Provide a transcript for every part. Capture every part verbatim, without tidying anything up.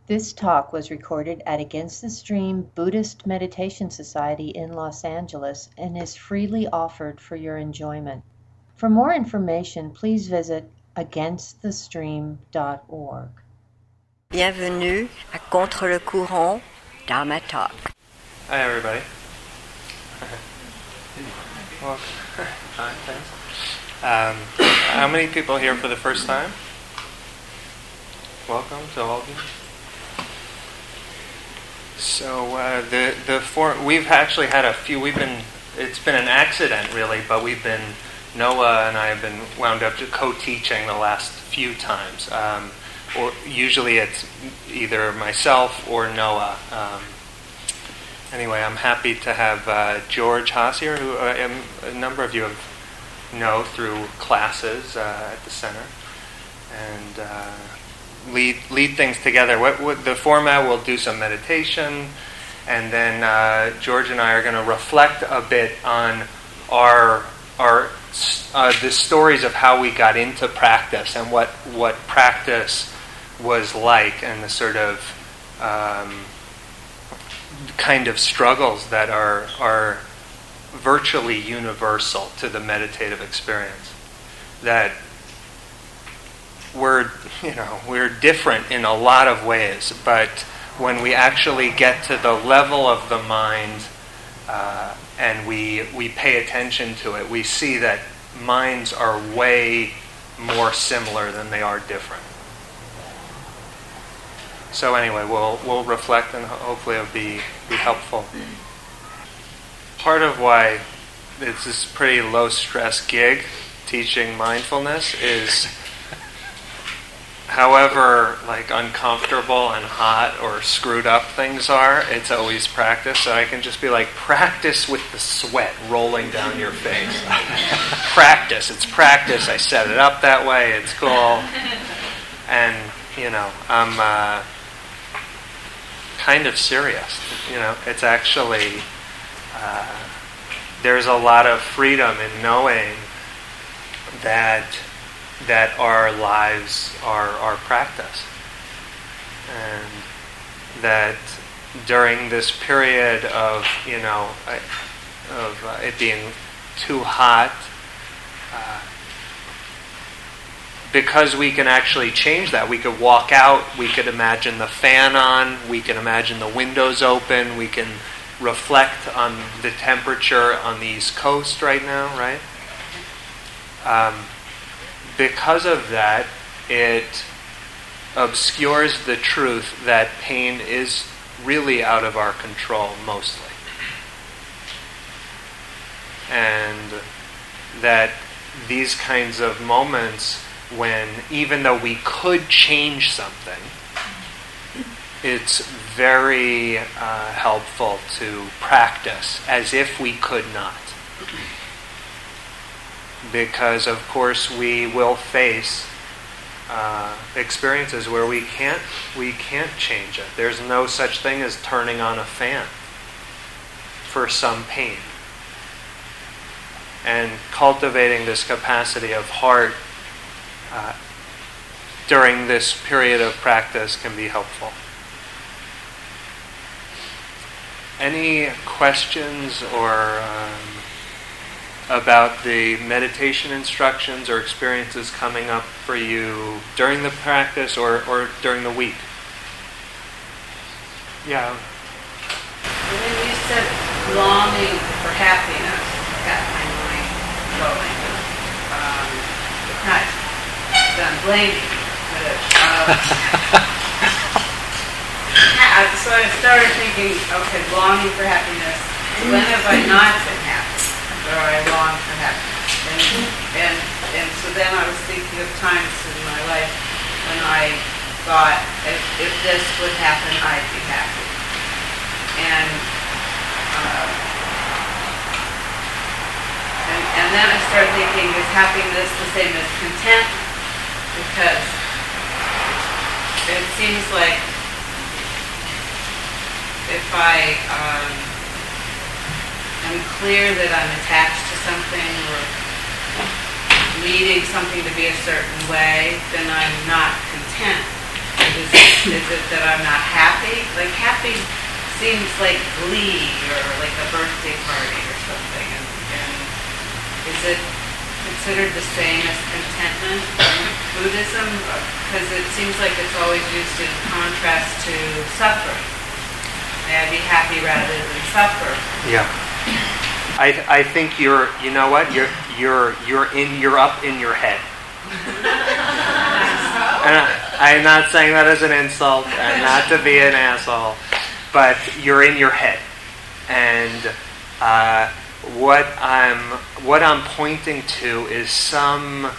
This talk was recorded at Against the Stream Buddhist Meditation Society in Los Angeles and is freely offered for your enjoyment. For more information, please visit against the stream dot org. Bienvenue à Contre le courant Dharma Talk. Hi everybody. Well, hi, thanks. Um, how many people here for the first time? Welcome to all of you. So uh, the the four we've actually had a few. We've been it's been an accident really, but we've been Noah and I have been wound up to co-teaching the last few times. Um, or usually it's either myself or Noah. Um, anyway, I'm happy to have uh, George Haas here, who uh, um, a number of you have know through classes uh, at the center, and uh, lead lead things together. What, what the format? We'll do some meditation, and then uh, George and I are going to reflect a bit on our our uh, the stories of how we got into practice and what what practice was like, and the sort of um, kind of struggles that are are virtually universal to the meditative experience. That we're, you know, we're different in a lot of ways, but when we actually get to the level of the mind uh, and we we pay attention to it, we see that minds are way more similar than they are different. So anyway, we'll we'll reflect, and hopefully it'll be be helpful. Part of why it's this pretty low stress gig, teaching mindfulness, is however like uncomfortable and hot or screwed up things are, it's always practice. So I can just be like, practice with the sweat rolling down your face. Practice, it's practice. I set it up that way. It's cool. And you know, I'm uh, kind of serious. You know, it's actually uh, there's a lot of freedom in knowing that that our lives are our practice, and that during this period of you know of uh, it being too hot, uh, because we can actually change that. We could walk out, we could imagine the fan on, we can imagine the windows open, we can reflect on the temperature on the East Coast right now, right? Um, because of that, it obscures the truth that pain is really out of our control mostly. And that these kinds of moments when, even though we could change something, it's very uh, helpful to practice as if we could not. Because, of course, we will face uh, experiences where we can't we can't change it. There's no such thing as turning on a fan for some pain. And cultivating this capacity of heart uh, during this period of practice can be helpful. Any questions or um, about the meditation instructions or experiences coming up for you during the practice or, or during the week? Yeah. When you said longing for happiness, got my mind going. Um, not done blaming, but it, um, so I started thinking, okay, longing for happiness. When have I not been happy? Or I long for happiness? And, and and so then I was thinking of times in my life when I thought, if, if this would happen, I'd be happy. And, uh, and and then I started thinking, is happiness the same as content? Because it seems like if I um, am clear that I'm attached to something or needing something to be a certain way, then I'm not content. Is it, is it that I'm not happy? Like happy seems like glee or like a birthday party or something. And, and is it considered the same as contentment in Buddhism? Because it seems like it's always used in contrast to suffering. May I be happy rather than suffer? Yeah. I I think you're you know what you're you're you're in you're up in your head. And I, I'm not saying that as an insult, and not to be an asshole, but you're in your head, and uh, what I'm what I'm pointing to is some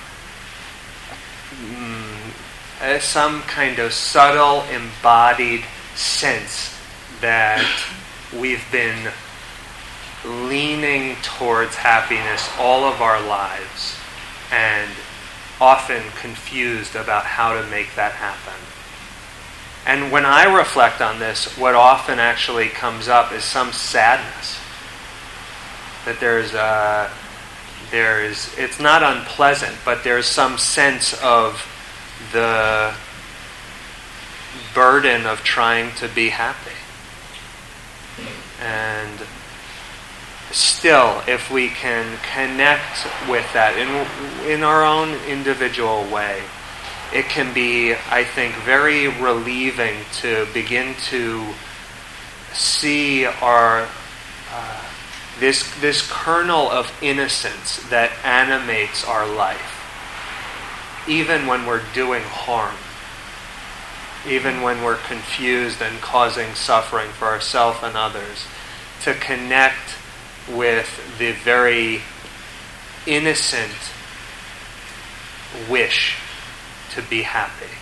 mm, uh, some kind of subtle, embodied sense that we've been leaning towards happiness all of our lives, and often confused about how to make that happen. And when I reflect on this, what often actually comes up is some sadness. That there's a, there's, it's not unpleasant, but there's some sense of the burden of trying to be happy. And still, if we can connect with that in in our own individual way, it can be, I think, very relieving to begin to see our uh, this this kernel of innocence that animates our life, even when we're doing harm, even when we're confused and causing suffering for ourselves and others, to connect with the very innocent wish to be happy.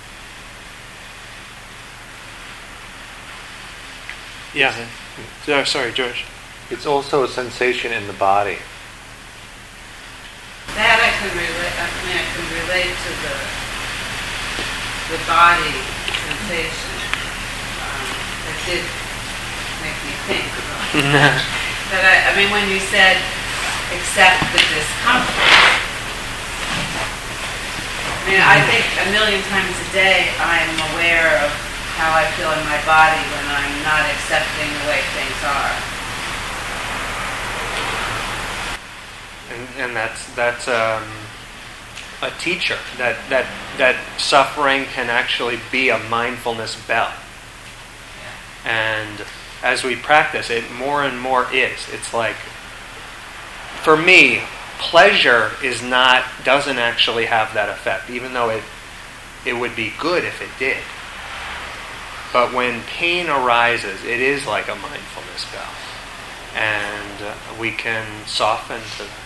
Yeah. Oh, sorry, George. It's also a sensation in the body. That I can relate. I mean, I can relate to the the body sensation. Um, that did make me think about. But I, I mean, when you said accept the discomfort, I mean, I think a million times a day I'm aware of how I feel in my body when I'm not accepting the way things are. And, and that's that's um, a teacher. That that that suffering can actually be a mindfulness bell. And as we practice it, more and more is. It's like, for me, pleasure is not doesn't actually have that effect, even though it it would be good if it did. But when pain arises, it is like a mindfulness bell, and uh, we can soften to that.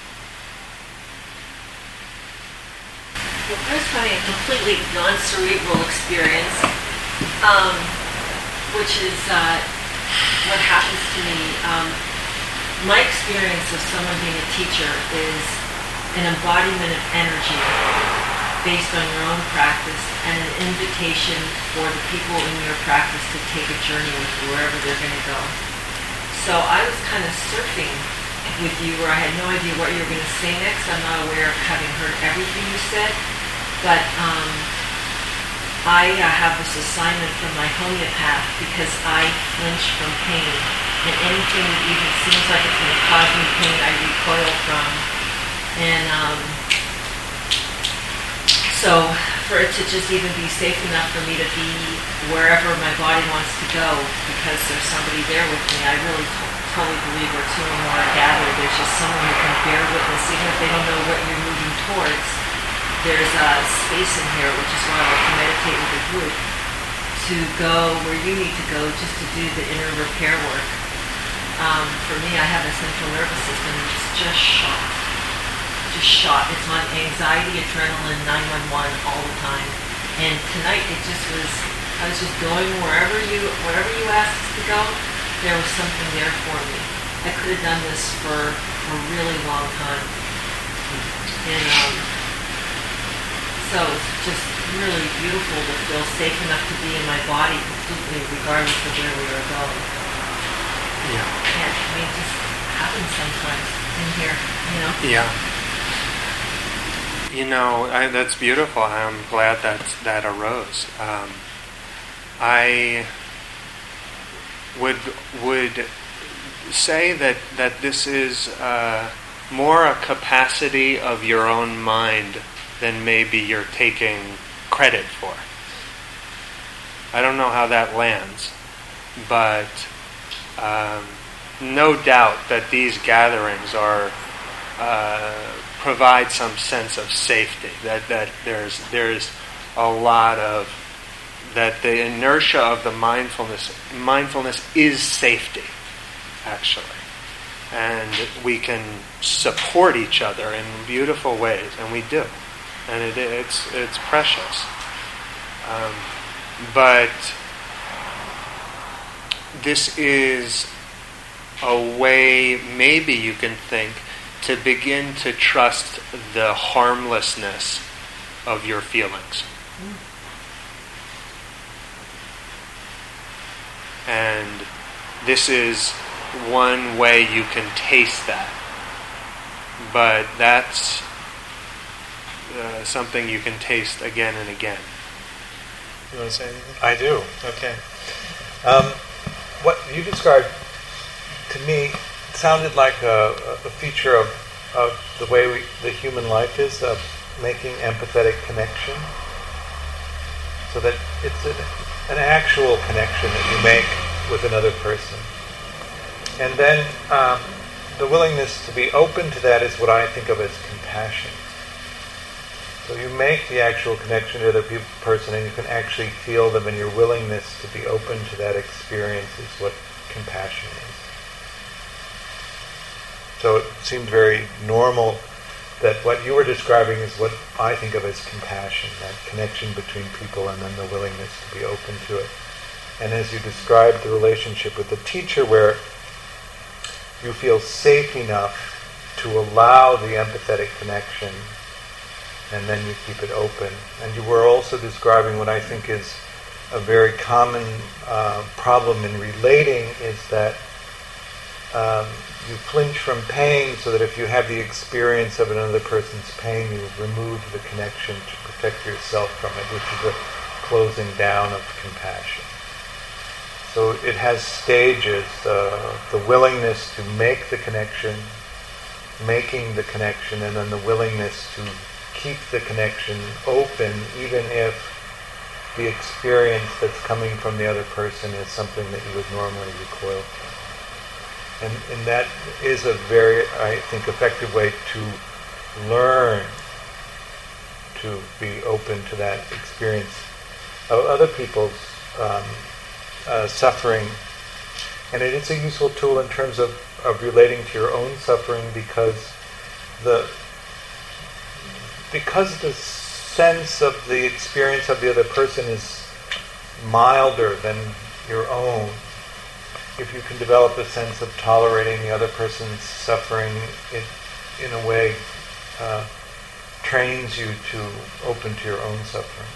Well, I was having a completely non-cerebral experience, um, which is uh, what happens to me. Um, my experience of someone being a teacher is an embodiment of energy based on your own practice and an invitation for the people in your practice to take a journey with you wherever they're going to go. So I was kind of surfing with you where I had no idea what you were going to say next. I'm not aware of having heard everything you said, but um, I uh, have this assignment from my homeopath because I flinch from pain, and anything that even seems like it's going to cause me pain, I recoil from. And um, so for it to just even be safe enough for me to be wherever my body wants to go because there's somebody there with me, I really t- totally believe where two or more are gathered, there's just someone who can bear witness, even if they don't know what you're moving towards. There's a space in here, which is why I like to meditate with a group, to go where you need to go just to do the inner repair work. Um, for me, I have a central nervous system that's just shot. Just shot. It's on anxiety, adrenaline, nine one one all the time. And tonight it just was, I was just going wherever you wherever you asked us to go, there was something there for me. I could have done this for a really long time. And um, so it's just really beautiful to feel safe enough to be in my body completely regardless of where we are going. Yeah. Yeah, I mean, it just happens sometimes in here, you know? Yeah. You know, I, that's beautiful. I'm glad that that arose. Um, I would would say that, that this is uh, more a capacity of your own mind than maybe you're taking credit for. I don't know how that lands, but um, no doubt that these gatherings are uh, provide some sense of safety. That that there's there's a lot of that the inertia of the mindfulness mindfulness is safety, actually, and we can support each other in beautiful ways, and we do, and it, it's it's precious. Um, but this is a way, maybe you can think, to begin to trust the harmlessness of your feelings. And this is one way you can taste that. But that's uh, something you can taste again and again. You want to say anything? I do. Okay. Um, what you described to me sounded like a, a feature of, of the way we, the human life is, of making empathetic connection. So that it's a, an actual connection that you make with another person. And then um, the willingness to be open to that is what I think of as compassion. So you make the actual connection to the other person and you can actually feel them, and your willingness to be open to that experience is what compassion is. So it seemed very normal that what you were describing is what I think of as compassion, that connection between people and then the willingness to be open to it. And as you described the relationship with the teacher, where you feel safe enough to allow the empathetic connection and then you keep it open. And you were also describing what I think is a very common uh, problem in relating, is that um, you flinch from pain, so that if you have the experience of another person's pain, you remove the connection to protect yourself from it, which is a closing down of compassion. So it has stages, uh, the willingness to make the connection, making the connection, and then the willingness to keep the connection open, even if the experience that's coming from the other person is something that you would normally recoil from. And, and that is a very, I think, effective way to learn to be open to that experience of other people's um, uh, suffering. And it is a useful tool in terms of, of relating to your own suffering, because the because the sense of the experience of the other person is milder than your own. If you can develop a sense of tolerating the other person's suffering, it, in a way, uh, trains you to open to your own suffering.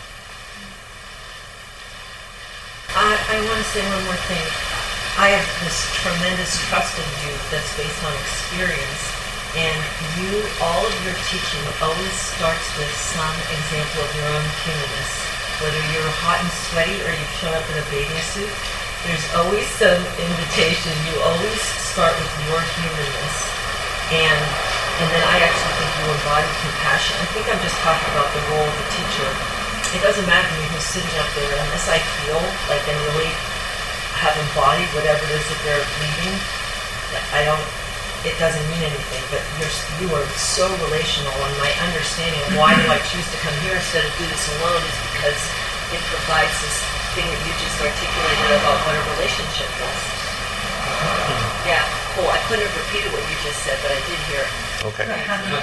I, I want to say one more thing. I have this tremendous trust in you that's based on experience. And you, all of your teaching always starts with some example of your own humanness. Whether you're hot and sweaty or you've shown up in a bathing suit, there's always some invitation. You always start with your humanness. And and then I actually think you embody compassion. I think I'm just talking about the role of the teacher. It doesn't matter to me who's sitting up there, unless I feel like I really have embodied whatever it is that they're leading. I don't... It doesn't mean anything, but you're, you are so relational, and my understanding of why do I choose to come here instead of do this alone is because it provides this thing that you just articulated about what a relationship is. Yeah, cool. I couldn't have repeated what you just said, but I did hear it. Okay. I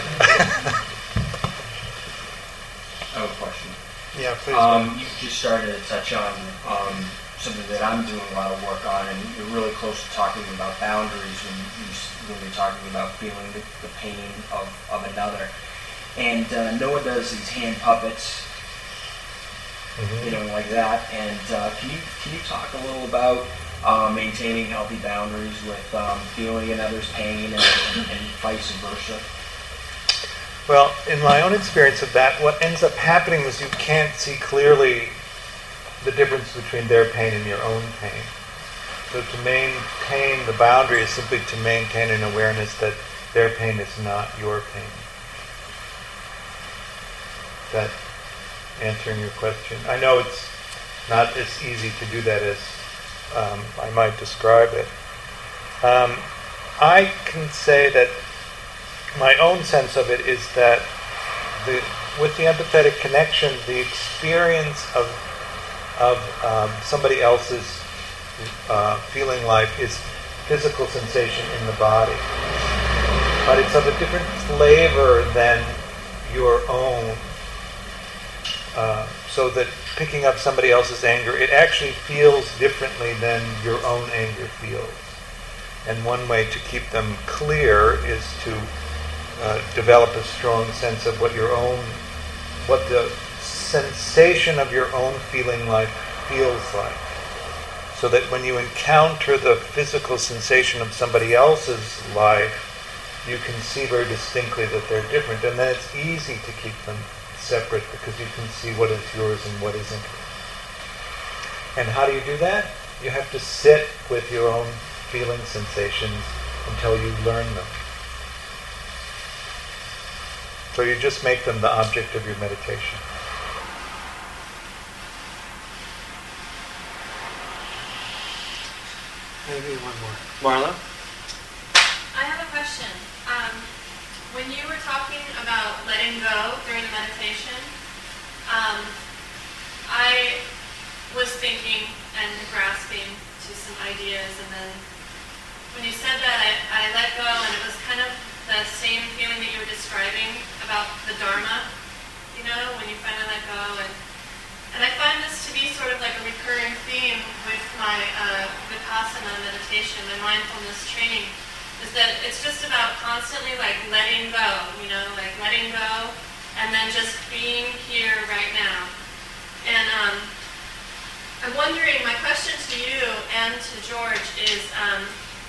have a question. Yeah, please. Um, you just started to touch on um, something that I'm doing a lot of work on, and you're really close to talking about boundaries when, you, when you're talking about feeling the, the pain of, of another. And uh, Noah does these hand puppets, mm-hmm. you know, like that. And uh, can you can you talk a little about uh, maintaining healthy boundaries with um, feeling another's pain and, and vice versa? Well, in my own experience of that, what ends up happening is you can't see clearly the difference between their pain and your own pain. So to maintain the boundary is simply to maintain an awareness that their pain is not your pain. Is that answering your question? I know it's not as easy to do that as um, I might describe it. Um, I can say that my own sense of it is that the, with the empathetic connection, the experience of of um, somebody else's uh, feeling life is physical sensation in the body, but it's of a different flavor than your own. Uh, so that picking up somebody else's anger, it actually feels differently than your own anger feels. And one way to keep them clear is to uh, develop a strong sense of what your own, what the sensation of your own feeling life feels like. So that when you encounter the physical sensation of somebody else's life, you can see very distinctly that they're different. And then it's easy to keep them separate because you can see what is yours and what isn't. And how do you do that? You have to sit with your own feeling sensations until you learn them. So you just make them the object of your meditation. Maybe one more. Marla? I have a question. Um, when you were talking about letting go during the meditation, um, I was thinking and grasping to some ideas, and then when you said that, I, I let go, and it was kind of the same feeling that you were describing about the Dharma, you know, when you finally let go. And And I find this to be sort of like a recurring theme with my uh, Vipassana meditation, my mindfulness training, is that it's just about constantly like letting go, you know, like letting go, and then just being here right now. And um, I'm wondering, my question to you and to George is, um,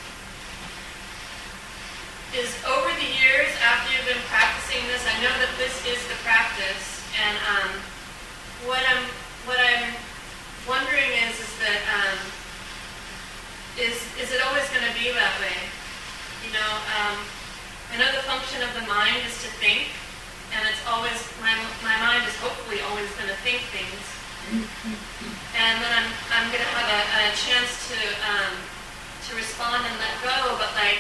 is over the years after you've been practicing this, I know that this is the practice, and um, What I'm what I'm wondering is is that um, is is it always going to be that way? You know, um, I know the function of the mind is to think, and it's always my my mind is hopefully always going to think things, and then I'm I'm going to have a, a chance to um, to respond and let go. But like,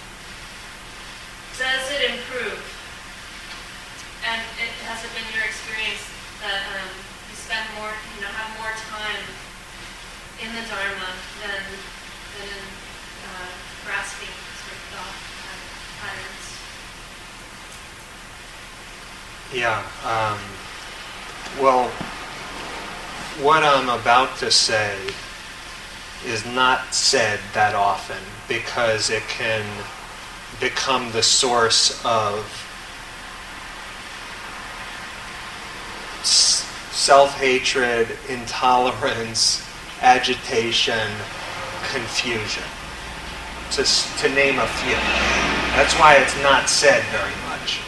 does it improve? And it has it been your experience that um, you spend more, you know, have more time in the Dharma than, than in uh, grasping sort of thought patterns? Yeah. Um, well, what I'm about to say is not said that often because it can become the source of self-hatred, intolerance, agitation, confusion, to, to name a few. That's why it's not said very much.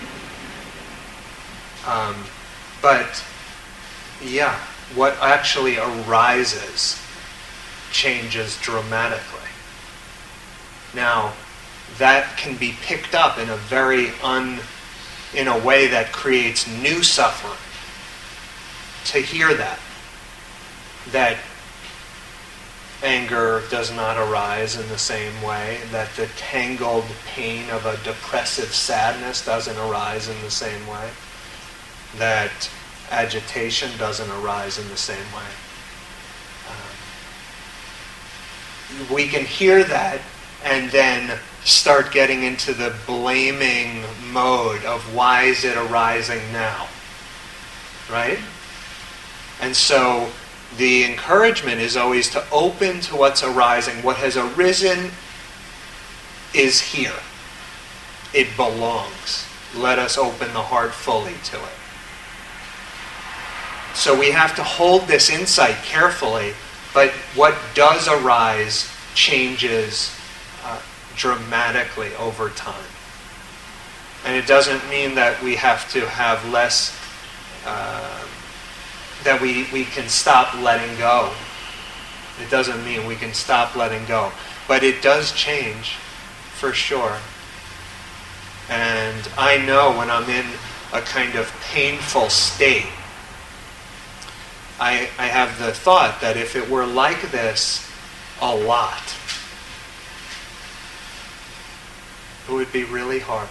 Um, but, yeah, what actually arises changes dramatically. Now, that can be picked up in a very un, in a way that creates new suffering. To hear that, that anger does not arise in the same way, that the tangled pain of a depressive sadness doesn't arise in the same way, that agitation doesn't arise in the same way. Um, we can hear that and then start getting into the blaming mode of why is it arising now, right? And so the encouragement is always to open to what's arising. What has arisen is here. It belongs. Let us open the heart fully to it. So we have to hold this insight carefully, but what does arise changes uh, dramatically over time. And it doesn't mean that we have to have less uh, that we, we can stop letting go. It doesn't mean we can stop letting go. But it does change, for sure. And I know when I'm in a kind of painful state, I, I have the thought that if it were like this a lot, it would be really hard.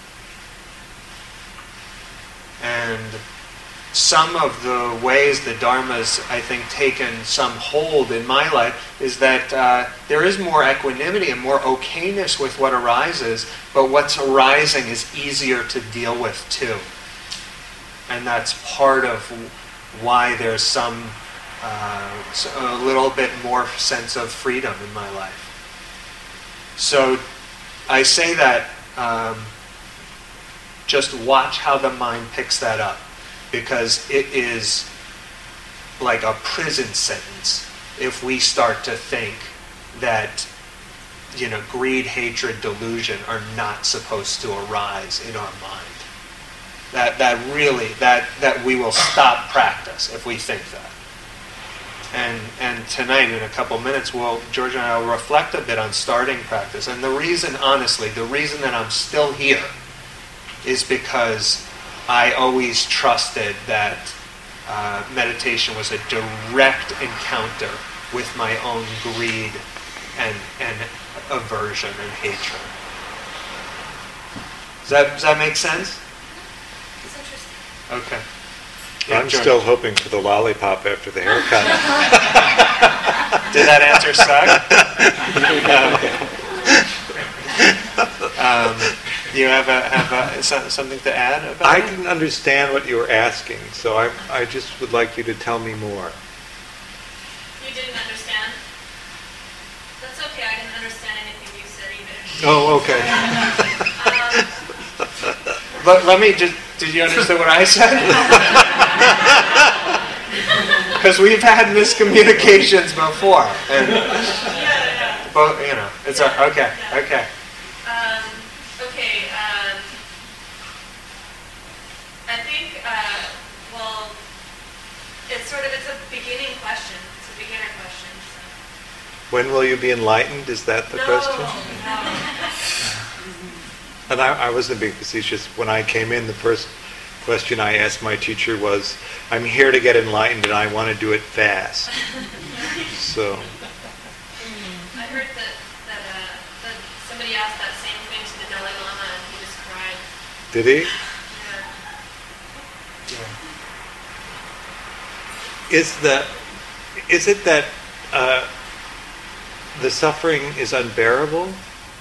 And some of the ways the Dharma's, I think, taken some hold in my life is that uh, there is more equanimity and more okayness with what arises, but what's arising is easier to deal with too. And that's part of why there's some, uh, a little bit more sense of freedom in my life. So I say that, um, just watch how the mind picks that up. Because it is like a prison sentence if we start to think that, you know, greed, hatred, delusion are not supposed to arise in our mind. That that really, that, that we will stop practice if we think that. And and tonight, in a couple minutes, we'll, George and I will reflect a bit on starting practice. And the reason, honestly, the reason that I'm still here is because I always trusted that uh, meditation was a direct encounter with my own greed and, and aversion and hatred. Does that, does that make sense? It's interesting. Okay. Yeah, I'm George. still hoping for the lollipop after the haircut. Did that answer suck? um, um, Do you have a, have a, something to add about I it? didn't understand what you were asking, so I, I just would like you to tell me more. You didn't understand? That's okay, I didn't understand anything you said either. Oh, okay. um, But let me just, did you understand what I said? Because we've had miscommunications before. And, yeah, yeah. But, you know, it's yeah, a, okay, yeah. okay. Um, okay, um, I think, uh, well, it's sort of, it's a beginning question. It's a beginner question. So. When will you be enlightened? Is that the no, question? No. And I, I wasn't being facetious. When I came in, the first question I asked my teacher was, I'm here to get enlightened and I want to do it fast. So. I heard that, that, uh, that somebody asked that same thing to the Dalai Lama and he just cried. Did he? Yeah. Is the, is it that uh, the suffering is unbearable?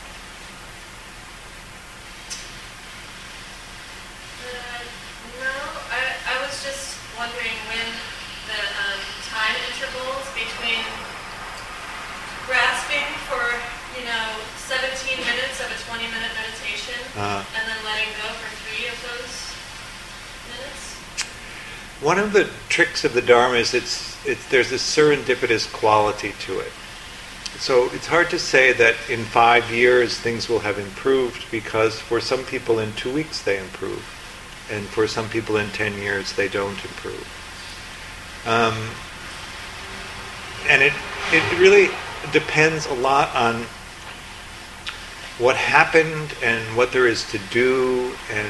Uh, and then letting go for three of those minutes? One of the tricks of the Dharma is it's, it's there's a serendipitous quality to it. So it's hard to say that in five years things will have improved, because for some people in two weeks they improve, and for some people in ten years they don't improve. Um, and it it really depends a lot on what happened and what there is to do, and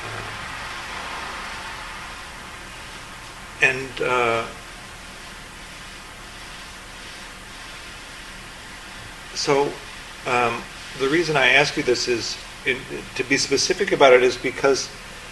uh, and uh, so um, the reason I ask you this is in, to be specific about it is because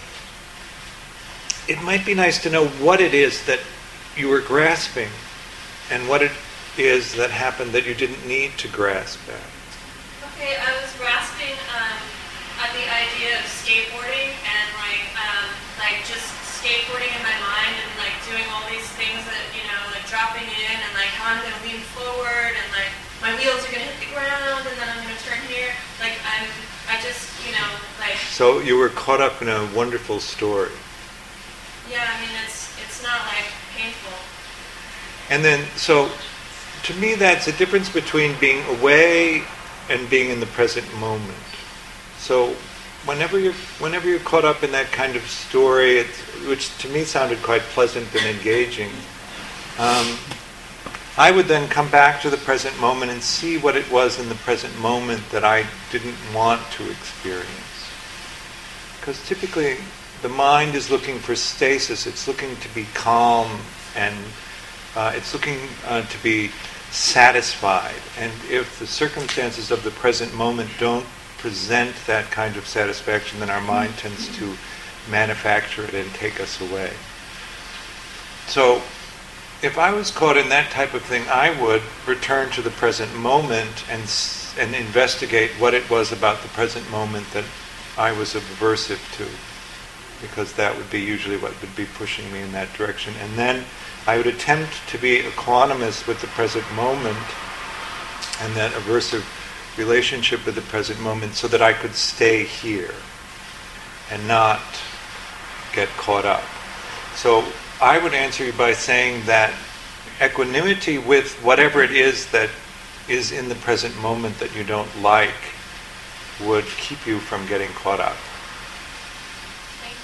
it might be nice to know what it is that you were grasping and what it is that happened that you didn't need to grasp at. Okay, I was grasping um, at the idea of skateboarding and like um, like just skateboarding in my mind and like doing all these things that, you know, like dropping in and like how I'm going to lean forward and like my wheels are going to hit the ground and then I'm going to turn here. Like I'm, I just, you know, like... So you were caught up in a wonderful story. Yeah, I mean, it's it's not like painful. And then, so to me that's a difference between being away and being in the present moment. So whenever you're whenever you're caught up in that kind of story, it's, which to me sounded quite pleasant and engaging, um, I would then come back to the present moment and see what it was in the present moment that I didn't want to experience. Because typically the mind is looking for stasis. It's looking to be calm, and uh, it's looking uh, to be satisfied. And if the circumstances of the present moment don't present that kind of satisfaction, then our mind tends to manufacture it and take us away. So if I was caught in that type of thing, I would return to the present moment and and investigate what it was about the present moment that I was aversive to, because that would be usually what would be pushing me in that direction. And then I would attempt to be equanimous with the present moment and that aversive relationship with the present moment, so that I could stay here and not get caught up. So I would answer you by saying that equanimity with whatever it is that is in the present moment that you don't like would keep you from getting caught up. Thank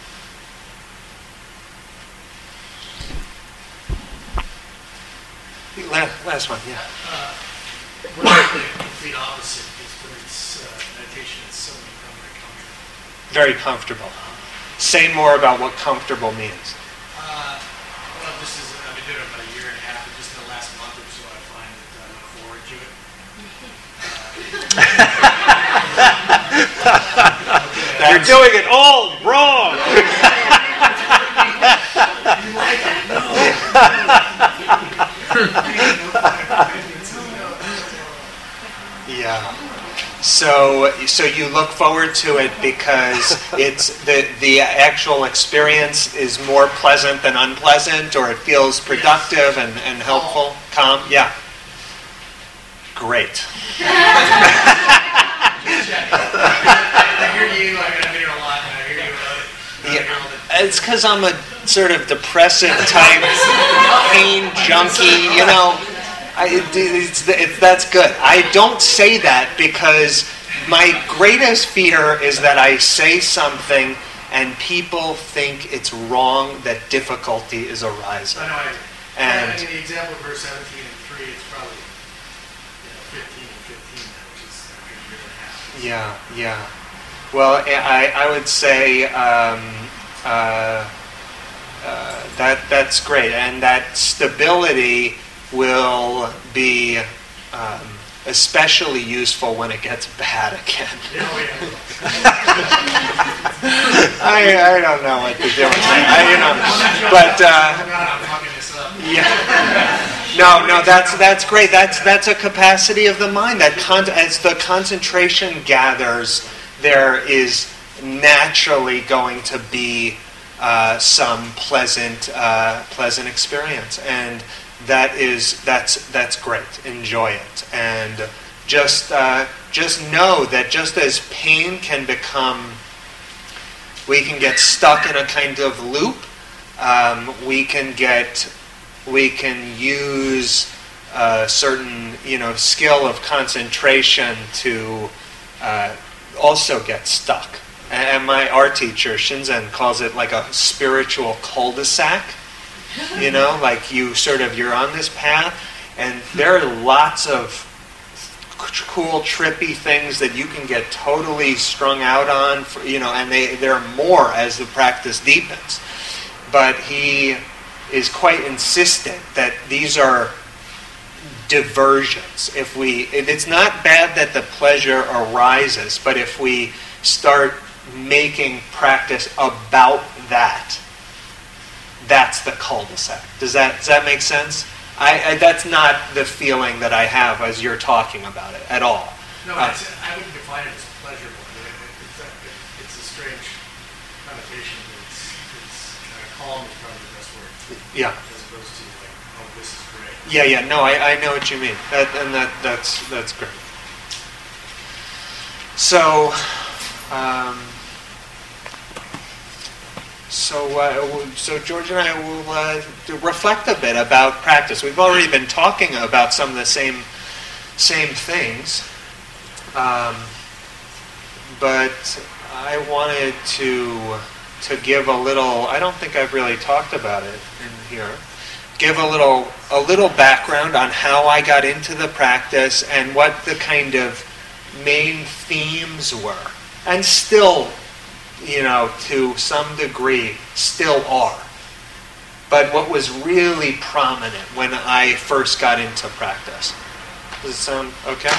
you. Last, last one, yeah. Uh, what is the complete opposite is when it's uh, meditation, it's so become very comfortable. Very comfortable. Say more about what comfortable means. Uh, well, this is, I've been doing it about a year and a half, but just in the last month or so I find that I look forward to it. Uh, You're doing it all wrong! Yeah. So, so you look forward to it because it's the the actual experience is more pleasant than unpleasant, or it feels productive and, and helpful, calm. Yeah. Great. I hear you, I mean, I've been here a lot, and I hear you about it. Yeah. It's because I'm a sort of depressive type, pain junkie, you know. I, it's, it's, that's good. I don't say that because my greatest fear is that I say something and people think it's wrong, that difficulty is arising. I know, I, and I mean, the example of verse seventeen and three, it's probably you know, fifteen and fifteen now, which is after a year and a half. Yeah, yeah. Well, I, I would say um, uh, uh, that that's great, and that stability will be um, especially useful when it gets bad again. I, I don't know what to do with that. I, you know, but uh, yeah, no, no, that's that's great. That's that's a capacity of the mind that con- as the concentration gathers, there is naturally going to be uh, some pleasant uh, pleasant experience, and that is that's that's great. Enjoy it, and just uh, just know that just as pain can become, we can get stuck in a kind of loop. Um, we can get we can use a certain you know skill of concentration to uh, also get stuck. And my art teacher Shinzen calls it like a spiritual cul-de-sac. You know, like you sort of, you're on this path, and there are lots of cool, trippy things that you can get totally strung out on, for, you know, and they, there are more as the practice deepens. But he is quite insistent that these are diversions. If we, it's not bad that the pleasure arises, but if we start making practice about that, that's the cul-de-sac. Does that does that make sense? I, I that's not the feeling that I have as you're talking about it at all. No, uh, it's, I wouldn't define it as pleasurable. It's a, it's a strange connotation. It's, it's uh, calm is probably the best word. Yeah. As opposed to like, oh, this is great. Yeah, yeah. No, I, I know what you mean. That, and that that's that's great. So. Um, So, uh, so George and I will uh, reflect a bit about practice. We've already been talking about some of the same same things, um, but I wanted to to give a little. I don't think I've really talked about it in here. Give a little a little background on how I got into the practice and what the kind of main themes were, and still, you know, to some degree, still are. But what was really prominent when I first got into practice. Does it sound okay?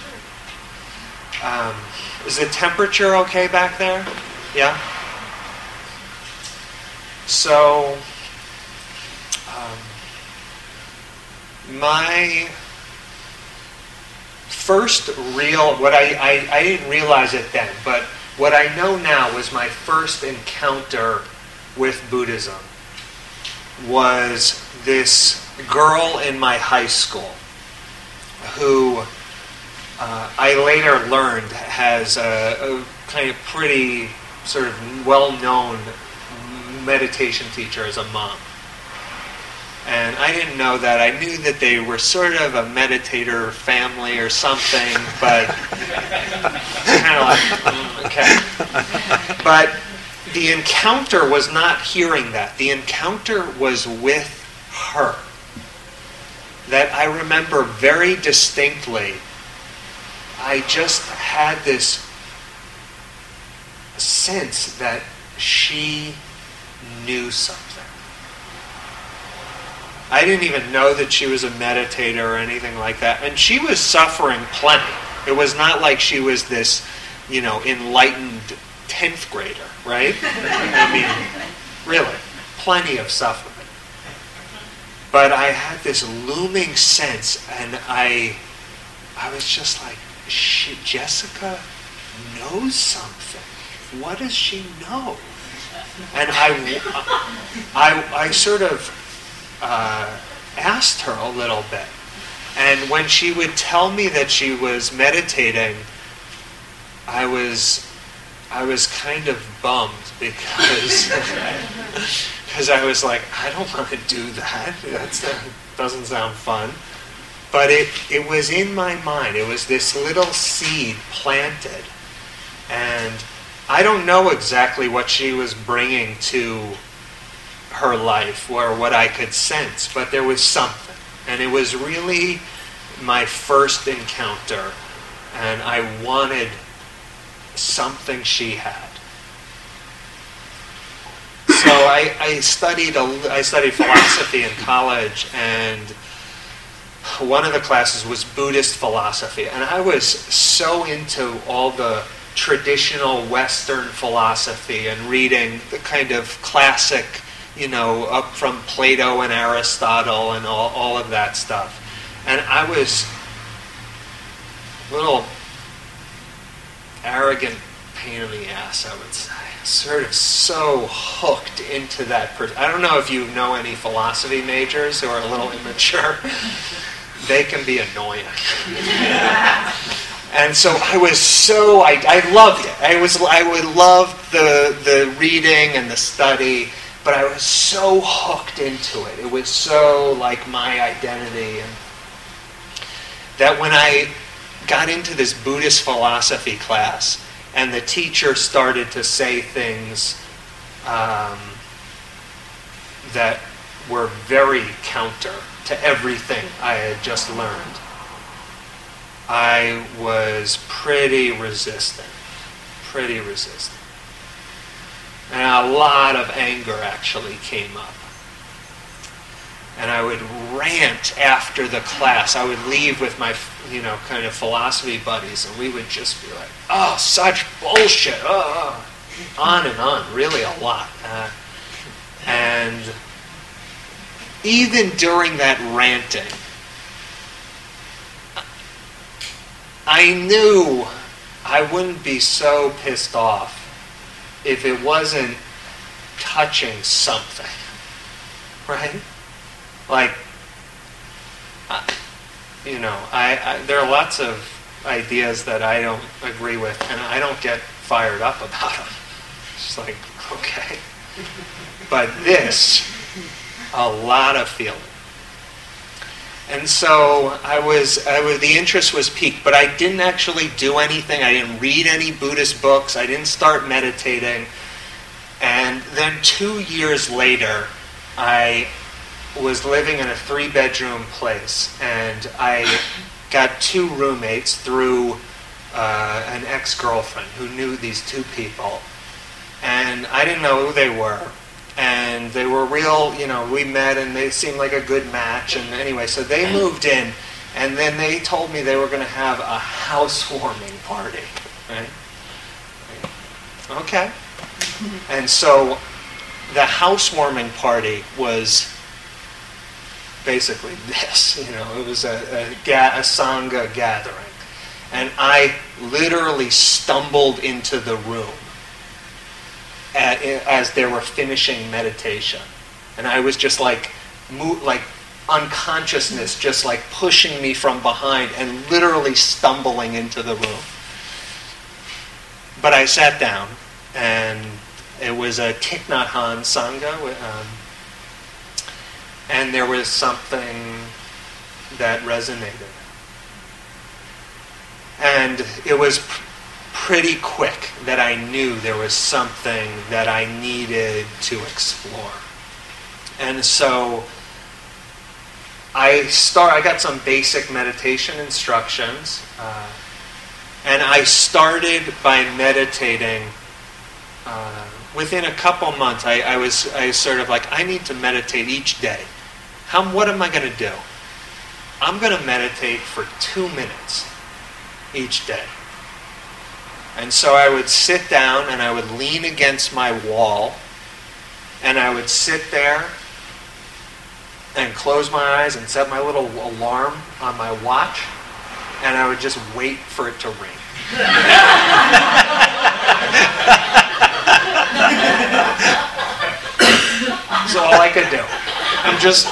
Um, is the temperature okay back there? Yeah? So, um, my first real, what I, I, I didn't realize it then, but what I know now was my first encounter with Buddhism was this girl in my high school who uh, I later learned has a, a kind of pretty sort of well-known meditation teacher as a mom. And I didn't know that. I knew that they were sort of a meditator family or something, but kind of like, mm, okay. But the encounter was not hearing that. The encounter was with her. That I remember very distinctly. I just had this sense that she knew something. I didn't even know that she was a meditator or anything like that. And she was suffering plenty. It was not like she was this, you know, enlightened tenth grader, right? I mean, really, plenty of suffering. But I had this looming sense, and I, I was just like, she, Jessica knows something. What does she know? And I, I, I sort of uh, asked her a little bit. And when she would tell me that she was meditating, I was, I was kind of bummed because, because I was like, I don't want to do that. That doesn't sound fun. But it, it was in my mind. It was this little seed planted. And I don't know exactly what she was bringing to her life or what I could sense, but there was something. And it was really my first encounter, and I wanted something she had. So I, I studied a, I studied philosophy in college, and one of the classes was Buddhist philosophy, and I was so into all the traditional Western philosophy and reading the kind of classic, you know, up from Plato and Aristotle and all, all of that stuff. And I was a little arrogant pain in the ass, I would say. Sort of so hooked into that person. I don't know if you know any philosophy majors who are a little immature. They can be annoying. And so I was so, I, I loved it. I was, I would love the the reading and the study, but I was so hooked into it. It was so like my identity. And that when I got into this Buddhist philosophy class, and the teacher started to say things um, that were very counter to everything I had just learned, I was pretty resistant. Pretty resistant. And a lot of anger actually came up. And I would rant after the class. I would leave with my, you know, kind of philosophy buddies, and we would just be like, oh, such bullshit. Oh, on and on, really a lot. Uh, and even during that ranting, I knew I wouldn't be so pissed off if it wasn't touching something, right? Like, uh, you know, I, I there are lots of ideas that I don't agree with, and I don't get fired up about them. It's like, okay. But this, a lot of feeling. And so I was, I was, the interest was piqued, but I didn't actually do anything. I didn't read any Buddhist books. I didn't start meditating. And then two years later, I was living in a three-bedroom place, and I got two roommates through uh, an ex-girlfriend who knew these two people. And I didn't know who they were. And they were real, you know, we met and they seemed like a good match. And anyway, so they moved in, and then they told me they were going to have a housewarming party. Right? Okay. And so the housewarming party was basically this, you know, it was a, a, ga- a Sangha gathering. And I literally stumbled into the room at, as they were finishing meditation. And I was just like, mo- like unconsciousness just like pushing me from behind and literally stumbling into the room. But I sat down, and it was a Thich Nhat Hanh Sangha, um, and there was something that resonated. And it was pr- pretty quick that I knew there was something that I needed to explore. And so I start. I got some basic meditation instructions, uh, and I started by meditating. Uh, within a couple months, I, I was I was sort of like, I need to meditate each day. How? What am I going to do? I'm going to meditate for two minutes each day. And so I would sit down and I would lean against my wall, and I would sit there and close my eyes and set my little alarm on my watch, and I would just wait for it to ring. That's all I could do. I'm just,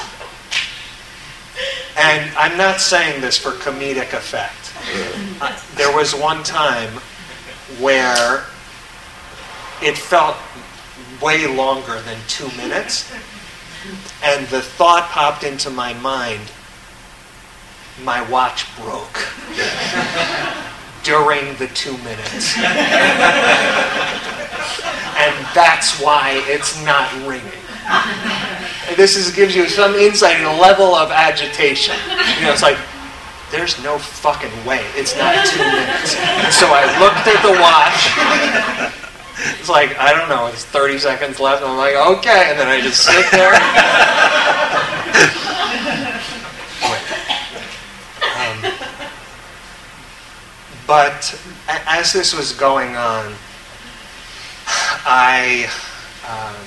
and I'm not saying this for comedic effect. Uh, there was one time where it felt way longer than two minutes, and the thought popped into my mind, my watch broke during the two minutes. And that's why it's not ringing. This is, gives you some insight in the level of agitation. You know, it's like, there's no fucking way. It's not two minutes. And so I looked at the watch. It's like, I don't know, it's thirty seconds left. And I'm like, okay. And then I just sit there. um, but as this was going on, I um,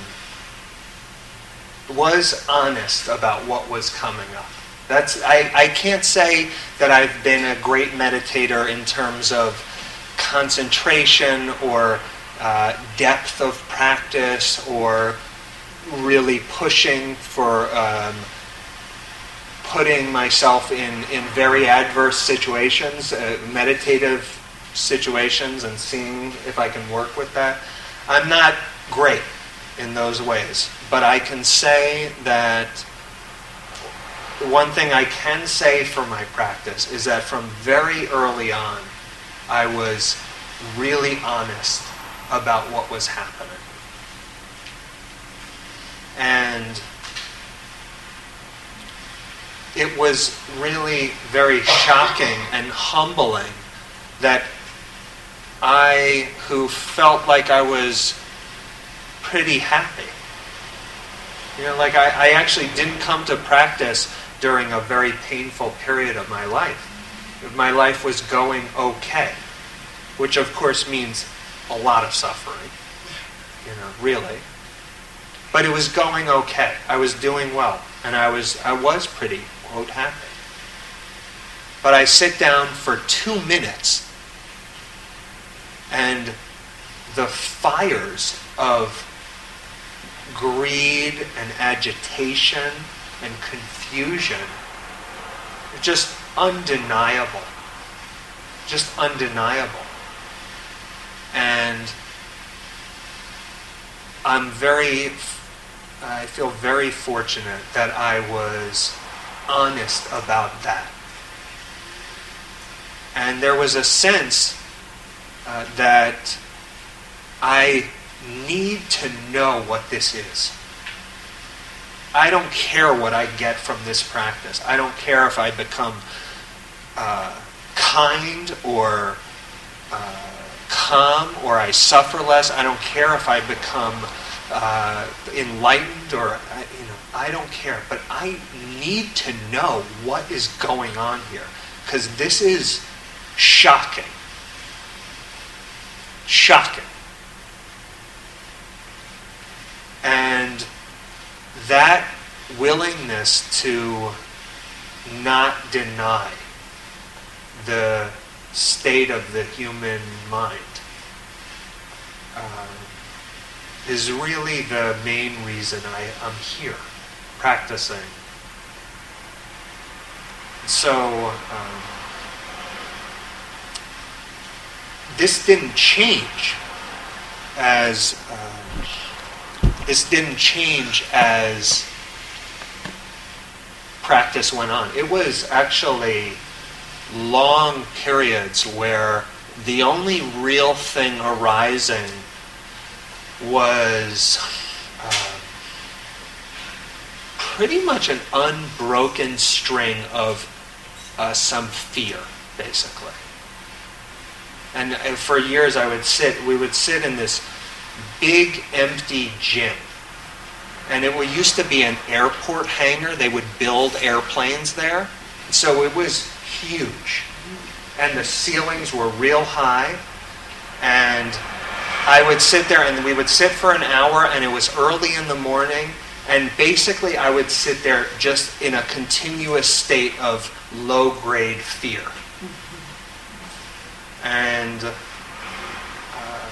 was honest about what was coming up. That's I, I can't say that I've been a great meditator in terms of concentration or uh, depth of practice or really pushing for um, putting myself in, in very adverse situations, uh, meditative situations, and seeing if I can work with that. I'm not great in those ways, but I can say that one thing I can say for my practice is that from very early on, I was really honest about what was happening. And it was really very shocking and humbling that I, who felt like I was pretty happy, you know, like I, I actually didn't come to practice during a very painful period of my life. My life was going okay, which of course means a lot of suffering, you know, really. But it was going okay. I was doing well, and I was I was pretty, quote, happy. But I sit down for two minutes, and the fires of greed and agitation and confusion are just undeniable. Just undeniable. And I'm very, I feel very fortunate that I was honest about that. And there was a sense uh, that I need to know what this is. I don't care what I get from this practice. I don't care if I become uh, kind or uh, calm or I suffer less. I don't care if I become uh, enlightened or, you know, I don't care. But I need to know what is going on here, because this is shocking. Shocking. And that willingness to not deny the state of the human mind uh, is really the main reason I am here practicing. So um, this didn't change as um, this didn't change as practice went on. It was actually long periods where the only real thing arising was uh, pretty much an unbroken string of uh, some fear, basically. And, and for years I would sit, we would sit in this big empty gym. And it used to be an airport hangar. They would build airplanes there. So it was huge. And the ceilings were real high. And I would sit there, and we would sit for an hour, and it was early in the morning. And basically I would sit there just in a continuous state of low-grade fear. And uh,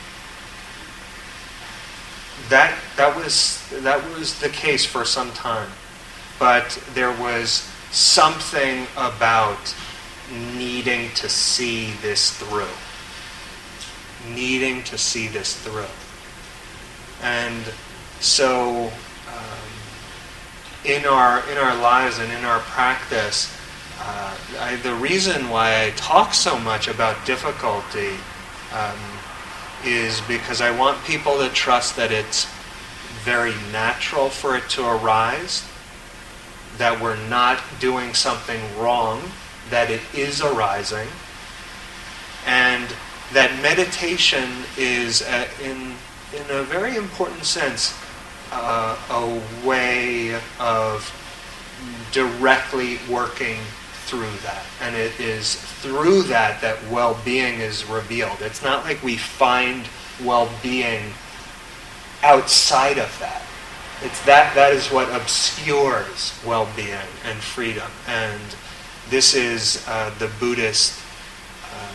that that was that was the case for some time, but there was something about needing to see this through, needing to see this through, and so um, in our in our lives and in our practice. Uh, I, the reason why I talk so much about difficulty um, is because I want people to trust that it's very natural for it to arise, that we're not doing something wrong, that it is arising, and that meditation is, a, in, in a very important sense, uh, a way of directly working through that. And it is through that that well-being is revealed. It's not like we find well-being outside of that. It's that that is what obscures well-being and freedom. And this is uh, the Buddhist uh,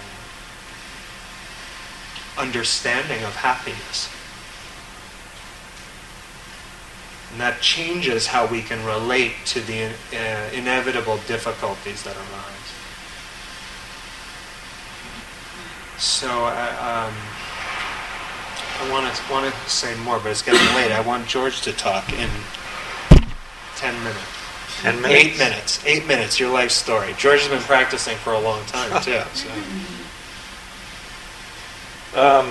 understanding of happiness. And that changes how we can relate to the uh, inevitable difficulties that arise. So I, um, I want to want to say more, but it's getting late. I want George to talk in ten minutes. Ten minutes? Eight minutes. Eight minutes, your life story. George has been practicing for a long time, too. So. Um,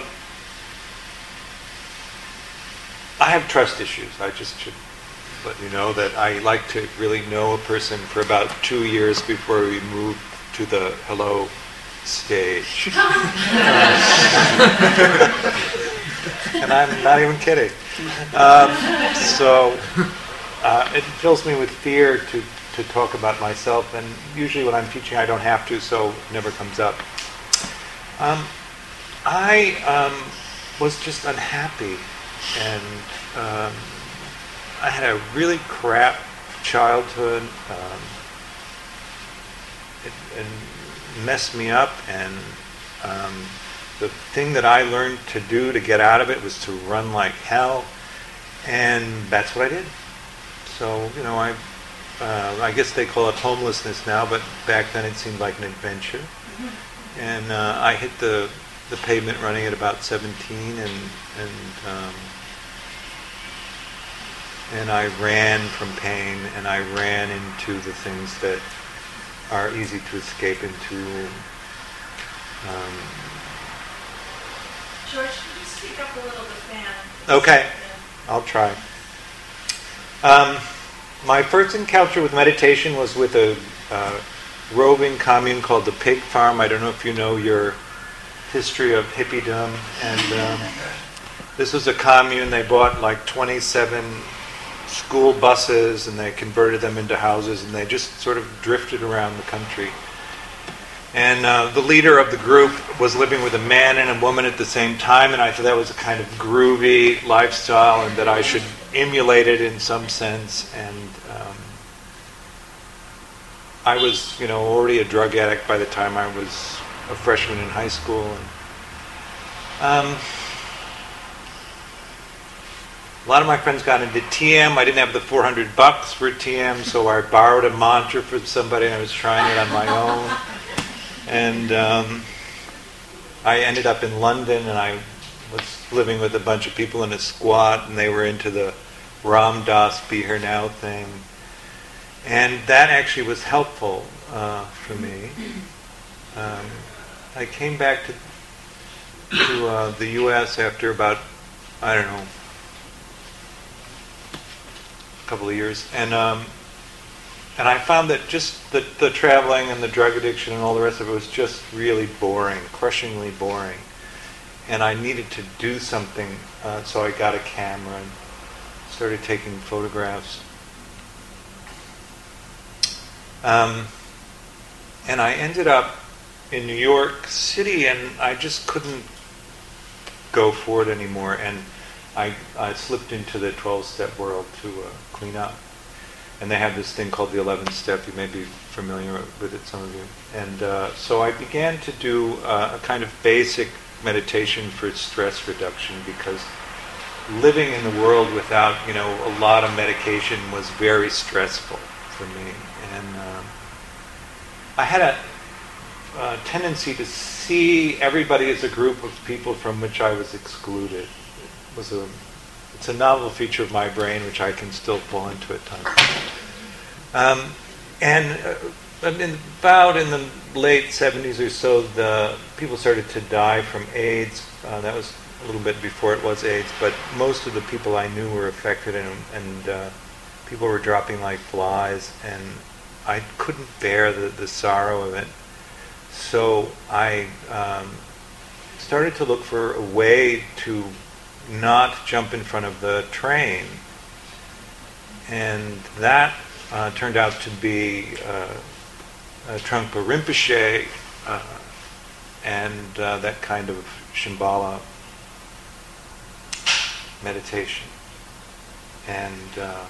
I have trust issues. I just should let you know that I like to really know a person for about two years before we move to the hello stage. And I'm not even kidding. Um, so uh, it fills me with fear to, to talk about myself, and usually when I'm teaching I don't have to, so it never comes up. Um, I um, was just unhappy, and um, I had a really crap childhood. Um, it, it messed me up, and um, the thing that I learned to do to get out of it was to run like hell, and that's what I did. So, you know, I uh, I guess they call it homelessness now, but back then it seemed like an adventure. Mm-hmm. And uh, I hit the the pavement running at about seventeen, and and um, and I ran from pain, and I ran into the things that are easy to escape into. Um, George, could you speak up a little bit, fan? Okay, I'll try. Um, my first encounter with meditation was with a uh, roving commune called the Pig Farm. I don't know if you know your history of hippiedom. And um, this was a commune. They bought like twenty-seven school buses and they converted them into houses, and they just sort of drifted around the country. And uh, the leader of the group was living with a man and a woman at the same time, and I thought that was a kind of groovy lifestyle and that I should emulate it in some sense. And um, I was, you know, already a drug addict by the time I was a freshman in high school. And, um, a lot of my friends got into T M. I didn't have the four hundred bucks for T M, so I borrowed a mantra from somebody and I was trying it on my own. And um, I ended up in London, and I was living with a bunch of people in a squat, and they were into the Ram Dass Be Here Now thing. And that actually was helpful uh, for me. Um, I came back to, to uh, the U S after about, I don't know, a couple of years. And um, And I found that just the, the traveling and the drug addiction and all the rest of it was just really boring, crushingly boring. And I needed to do something, uh, so I got a camera and started taking photographs. Um, and I ended up in New York City, and I just couldn't go for it anymore. And I, I slipped into the twelve-step world to uh, clean up. And they have this thing called the eleventh step. You may be familiar with it, some of you. And uh, so I began to do uh, a kind of basic meditation for stress reduction, because living in the world without, you know, a lot of medication was very stressful for me. And um, I had a, a tendency to see everybody as a group of people from which I was excluded. It was a It's a novel feature of my brain, which I can still fall into at times. Um, and uh, in, about in the late seventies or so, the people started to die from AIDS. Uh, that was a little bit before it was AIDS, but most of the people I knew were affected, and, and uh, people were dropping like flies, and I couldn't bear the, the sorrow of it. So I um, started to look for a way to not jump in front of the train. And that uh, turned out to be uh, uh, Trungpa Rinpoche uh, and uh, that kind of Shambhala meditation. And uh,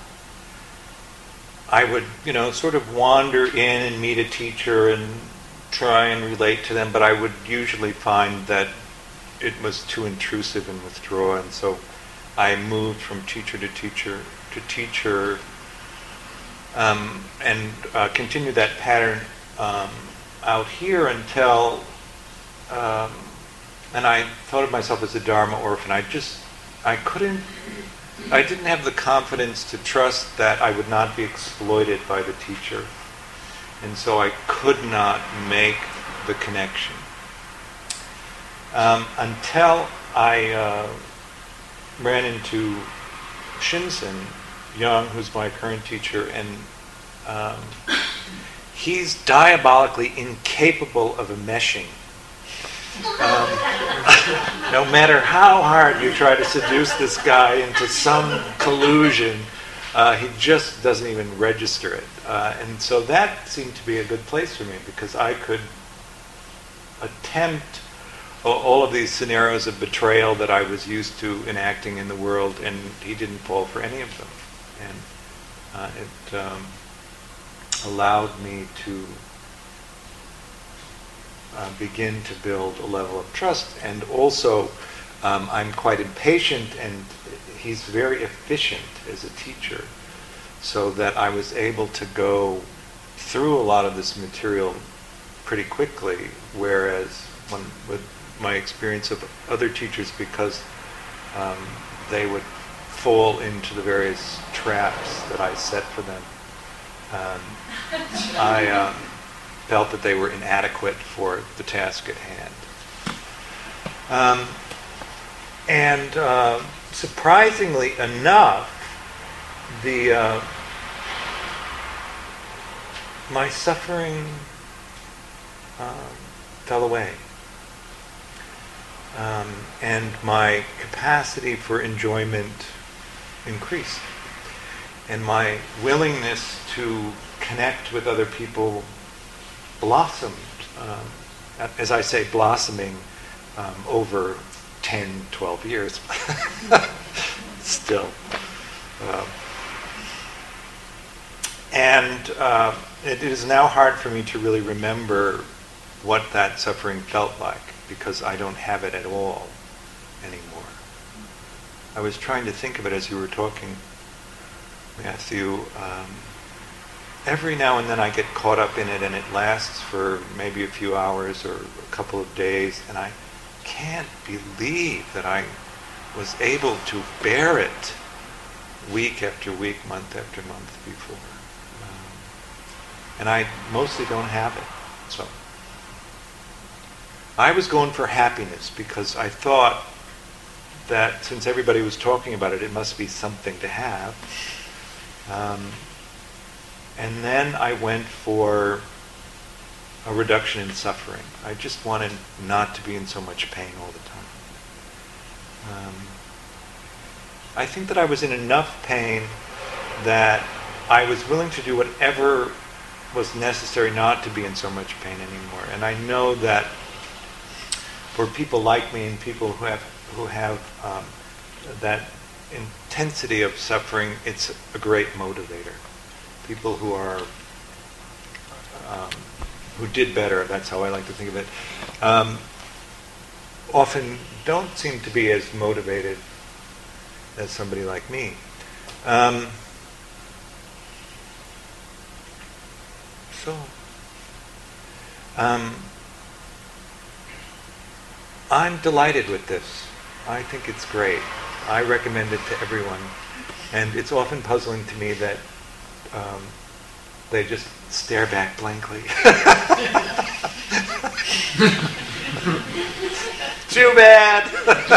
I would, you know, sort of wander in and meet a teacher and try and relate to them, but I would usually find that it was too intrusive and withdraw, and so I moved from teacher to teacher to teacher um, and uh, continued that pattern um, out here until, um, and I thought of myself as a Dharma orphan. I just, I couldn't, I didn't have the confidence to trust that I would not be exploited by the teacher, and so I could not make the connection. Um, until I uh, ran into Shinzen Young, who's my current teacher, and um, he's diabolically incapable of enmeshing. Um, no matter how hard you try to seduce this guy into some collusion, uh, he just doesn't even register it. Uh, and so that seemed to be a good place for me, because I could attempt all of these scenarios of betrayal that I was used to enacting in the world, and he didn't fall for any of them. And uh, it um, allowed me to uh, begin to build a level of trust. And also, um, I'm quite impatient, and he's very efficient as a teacher, so that I was able to go through a lot of this material pretty quickly, whereas when with my experience of other teachers, because um, they would fall into the various traps that I set for them. Um, I um, felt that they were inadequate for the task at hand. Um, and uh, surprisingly enough, the uh, my suffering um, fell away. Um, and my capacity for enjoyment increased. And my willingness to connect with other people blossomed. Um, as I say, blossoming um, over ten, twelve years. Still. Uh, and uh, it is now hard for me to really remember what that suffering felt like, because I don't have it at all anymore. I was trying to think of it as you were talking, Matthew. Um, every now and then I get caught up in it, and it lasts for maybe a few hours or a couple of days, and I can't believe that I was able to bear it week after week, month after month before. Um, and I mostly don't have it. So I was going for happiness because I thought that since everybody was talking about it, it must be something to have. Um, and then I went for a reduction in suffering. I just wanted not to be in so much pain all the time. Um, I think that I was in enough pain that I was willing to do whatever was necessary not to be in so much pain anymore. And I know that for people like me and people who have who have um, that intensity of suffering, it's a great motivator. People who are um, who did better, that's how I like to think of it, um, often don't seem to be as motivated as somebody like me. Um, so, um, I'm delighted with this. I think it's great. I recommend it to everyone. And it's often puzzling to me that um, they just stare back blankly. Too bad!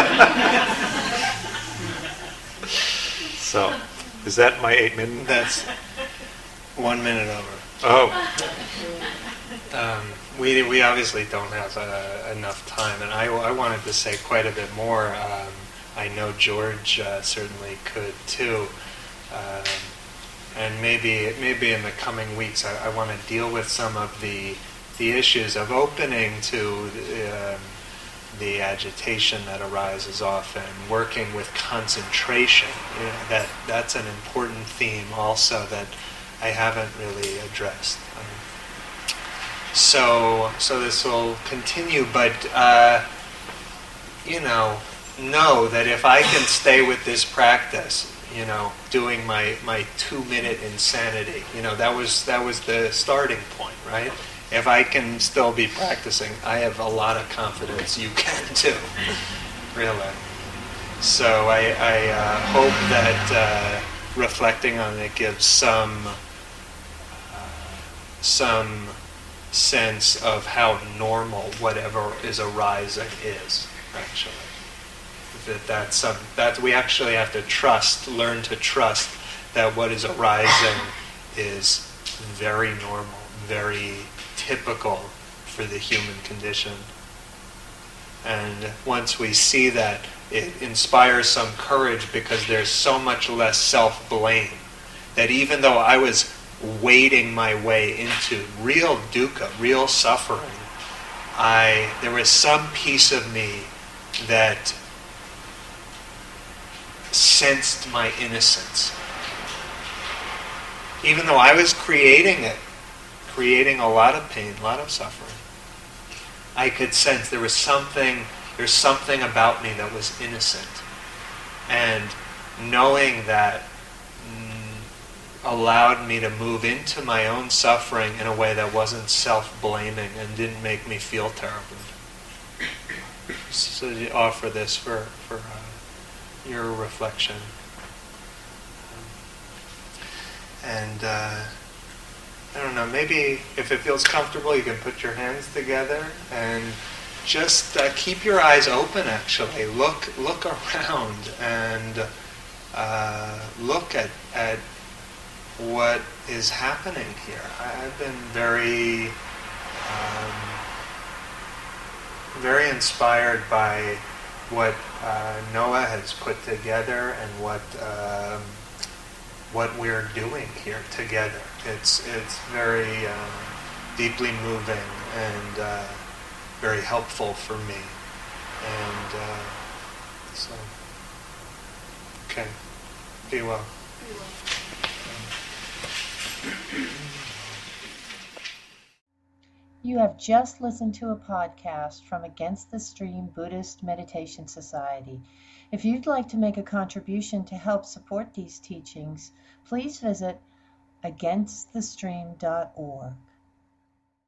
So, is that my eight minutes? That's one minute over. Oh. Um, we we obviously don't have uh, enough time, and I, I wanted to say quite a bit more. Um, I know George uh, certainly could too, um, and maybe maybe in the coming weeks I, I want to deal with some of the the issues of opening to um, the agitation that arises often, working with concentration. You know, that that's an important theme also that I haven't really addressed. Um, So, so this will continue, but uh, you know, know that if I can stay with this practice, you know, doing my, my two-minute insanity, you know, that was that was the starting point, right? If I can still be practicing, I have a lot of confidence you can too, really. So I, I uh, hope that uh, reflecting on it gives some uh, some. sense of how normal whatever is arising is, actually. That that's um, that we actually have to trust, learn to trust that what is arising is very normal, very typical for the human condition. And once we see that, it inspires some courage because there's so much less self-blame that even though I was wading my way into real dukkha, real suffering, I there was some piece of me that sensed my innocence. Even though I was creating it, creating a lot of pain, a lot of suffering, I could sense there was something, there's something about me that was innocent. And knowing that allowed me to move into my own suffering in a way that wasn't self-blaming and didn't make me feel terrible. So to offer this for, for uh, your reflection. and uh, I don't know, maybe if it feels comfortable, you can put your hands together and just uh, keep your eyes open. Actually, look look around and uh, look at at what is happening here. I've been very um, very inspired by what uh, Noah has put together and what um, what we're doing here together. It's it's very um, deeply moving and uh, very helpful for me. And uh, so, okay, be well. Be well. You have just listened to a podcast from Against the Stream Buddhist Meditation Society. If you'd like to make a contribution to help support these teachings, please visit against the stream dot org.